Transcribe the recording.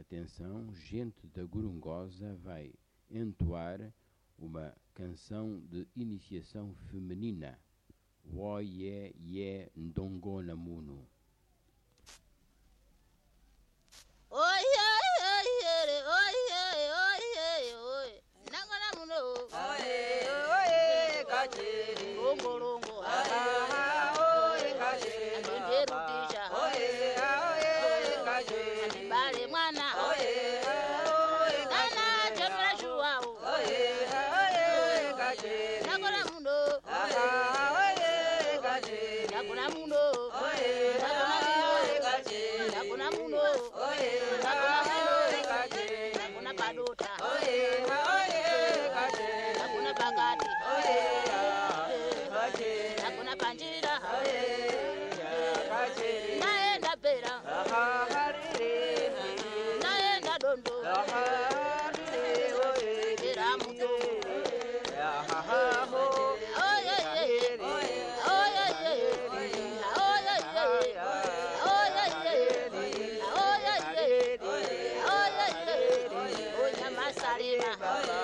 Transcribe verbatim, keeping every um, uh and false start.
atenção, gente da Gorongosa vai entoar uma canção de iniciação feminina. Oye ye ndongona muno. Oye oye oye oye oye nangona muno. Oye oye kachiri Rongo oye kachiri Nderutisha. oye oye kachiri Bale mwana. oye oye Kana chemra shuwao. oye oye kachiri Nangona muno. oye kachiri Nangona muno. oye oye kachiri Nangona muno. oye oye kachiri Nangona padota. oye oye kachiri Nangona bagati. oye kachiri Nangona panjira. oye kachiri Naenda pera. Naenda dondo. Pera muto. Oye ye. Oye ye. Oye ye. Oye ye. Oye ye. Oye ye. Oye masarina.